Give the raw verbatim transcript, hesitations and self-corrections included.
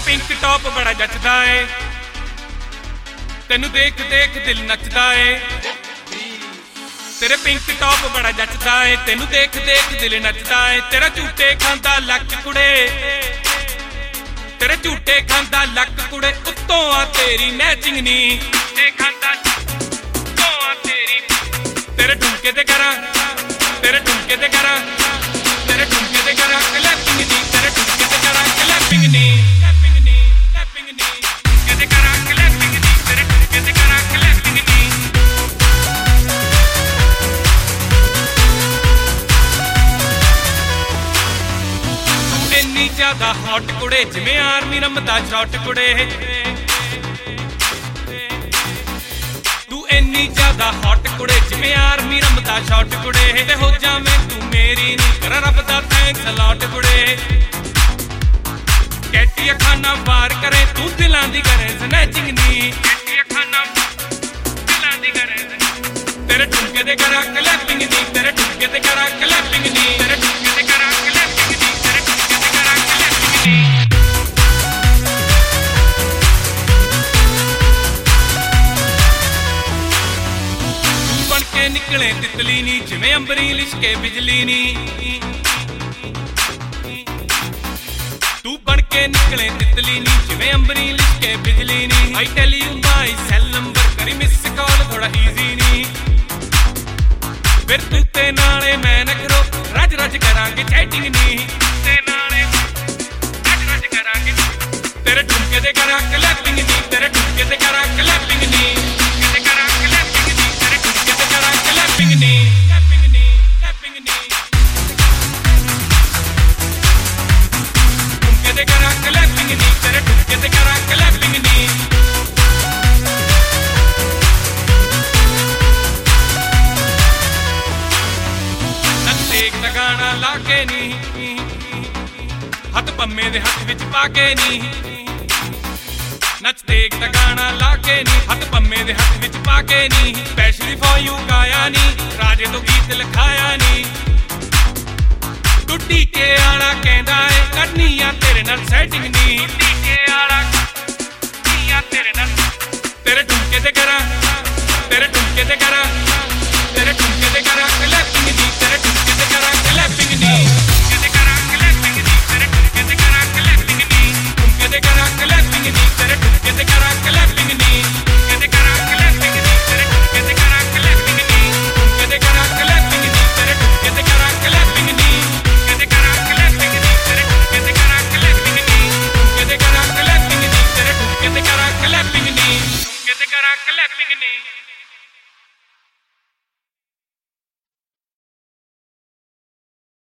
Pink top बड़ा जचदा है, तेनू देख देख दिल नचदा है। तेरे पिंक टॉप बड़ा जचदा है, तेनू देख देख दिल नचदा है। तेरा झूठे खांदा लक कुड़े, तेरे झूठे खांदा लक कुड़े। उत्तों आ तेरी मैचिंग नी, खांदा उत्तों आ तेरी। तेरे ठुमके ते करा, तेरे ठुमके ते करा, तेरे ठुमके ते करा क्लैपिंग नी। तेरे ठुमके ते करा क्लैपिंग नी, क्लैपिंग नी, क्लैपिंग नी। ठुमके ते करा क्लैपिंग नी, तेरे ठुमके ते करा क्लैपिंग नी। तू इन्नी ज्यादा हॉट कुड़े, जिवें आर्मी रमदा शॉट कुड़े। तू इन्नी ज्यादा हॉट कुड़े, जिवें आर्मी रमदा शॉट कुड़े। ते हो जावें तू मेरी नी, कर रब दा थैंक्स लॉट कुड़े। कैटी खाना वार करे, तू दिलां दी करे स्नैचिंग नी। कैटी खाना दिलां दी करे, तेरे ठुमके ते करा क्लैपिंग नी। तेरे ठुमके ते करा क्लैपिंग नी, तेरे ठुमके ते करा क्लैपिंग नी, तेरे ठुमके ते करा क्लैपिंग नी। निकले तितली नी, जिवें अंबरी लिशके बिजली नी। तू बन के निकले तितली नी, जिवें अंबरी लिशके बिजली नी। I tell you my cell number, करी मिस कॉल थोड़ा इजी नी। फिर तू ते नाले मैं न करो, रज रज करांगे चैटिंग नी। ते नाले रज रज करांगे, तेरे ठुमके ते करा क्लैपिंग नी। तेरे ठुमके ते करा क्लैपिंग नी, ते करा क्लैपिंग नी। तेरे ठुमके ते करा क्लैपिंग नी, क्लैपिंग नी, क्लैपिंग नी। ठुमके ते करा क्लैपिंग नी, तेरे ठुमके ते करा क्लैपिंग नी। नच एक गाना लाके नी, हथ पम्मे दे हथ विच पाके नी। नच देख दा गाना लाके नी, हथ पम्मे दे हथ विच पाके नी। स्पेशली फॉर यू गाया नी, राजे तो गीत लिखाया नी। तू टीके आला कहंदा है, करनी आ तेरे नाल सेटिंग नी। टीके आला करनी आ तेरे नाल, तेरे ठुमके ते करा, तेरे ठुमके ते करा, तेरे ठुमके ते करा क्लैपिंग नी। तेरे ठुमके ते करा क्लैपिंग नी, ठुमके ते करा क्लैपिंग नी। तेरे ठुमके ते करा क्लैपिंग नी, ठुमके ते करा क्लैपिंग नी। तेरे ठुमके ते करा क्लैपिंग नी, ठुमके ते करा क्लैपिंग नी। तेरे ठुमके ते करा क्लैपिंग नी, ठुमके ते करा क्लैपिंग नी। तेरे ठुमके ते करा क्लैपिंग नी, ठुमके ते करा क्लैपिंग नी। तेरे ठुमके ते करा क्लैपिंग नी, ठुमके ते करा क्लैपिंग नी। तेरे ठुमके ते करा क्लैपिंग नी, ठुमके ते करा क्लैपिंग नी।